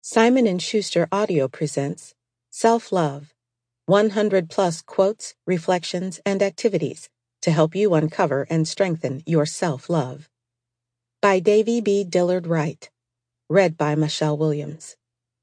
Simon & Schuster Audio presents Self-Love, 100-plus quotes, reflections, and activities to help you uncover and strengthen your self-love. By Davy B. Dillard Wright. Read by Michelle Williams.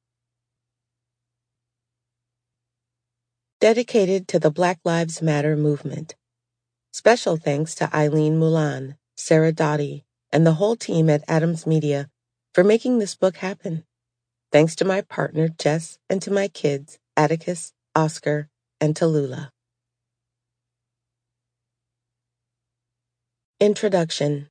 Dedicated to the Black Lives Matter movement. Special thanks to Eileen Mulan, Sarah Dottie, and the whole team at Adams Media for making this book happen. Thanks to my partner, Jess, and to my kids, Atticus, Oscar, and Tallulah. Introduction.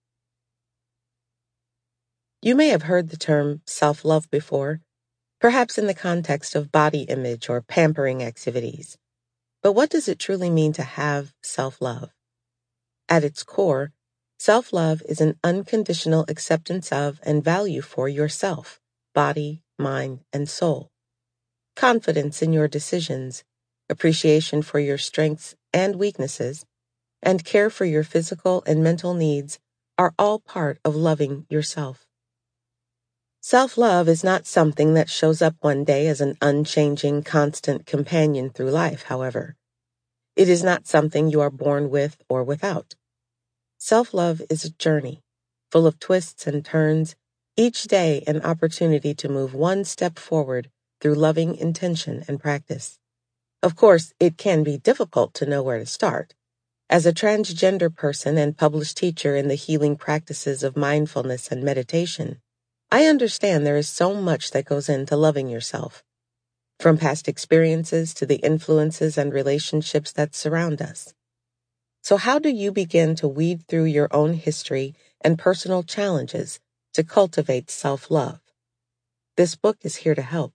You may have heard the term self-love before, perhaps in the context of body image or pampering activities. But what does it truly mean to have self-love? At its core, self-love is an unconditional acceptance of and value for yourself, body, mind, and soul. Confidence in your decisions, appreciation for your strengths and weaknesses, and care for your physical and mental needs are all part of loving yourself. Self-love is not something that shows up one day as an unchanging, constant companion through life, however. It is not something you are born with or without. Self-love is a journey, full of twists and turns, each day an opportunity to move one step forward through loving intention and practice. Of course, it can be difficult to know where to start. As a transgender person and published teacher in the healing practices of mindfulness and meditation, I understand there is so much that goes into loving yourself, from past experiences to the influences and relationships that surround us. So how do you begin to weed through your own history and personal challenges to cultivate self-love? This book is here to help.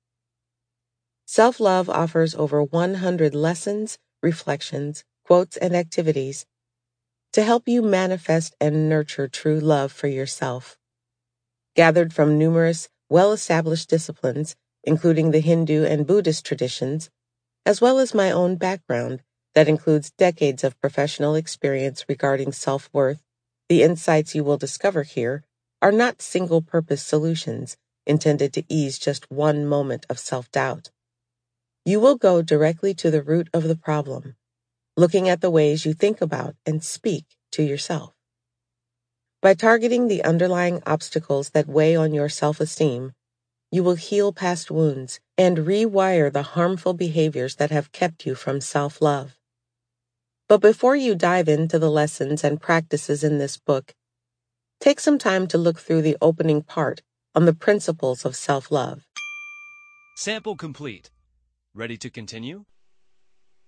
Self-love offers over 100 lessons, reflections, quotes, and activities to help you manifest and nurture true love for yourself. Gathered from numerous, well-established disciplines, including the Hindu and Buddhist traditions, as well as my own background that includes decades of professional experience regarding self-worth, the insights you will discover here are not single-purpose solutions intended to ease just one moment of self-doubt. You will go directly to the root of the problem, looking at the ways you think about and speak to yourself. By targeting the underlying obstacles that weigh on your self-esteem, you will heal past wounds and rewire the harmful behaviors that have kept you from self-love. But before you dive into the lessons and practices in this book, take some time to look through the opening part on the principles of self-love. Sample complete. Ready to continue?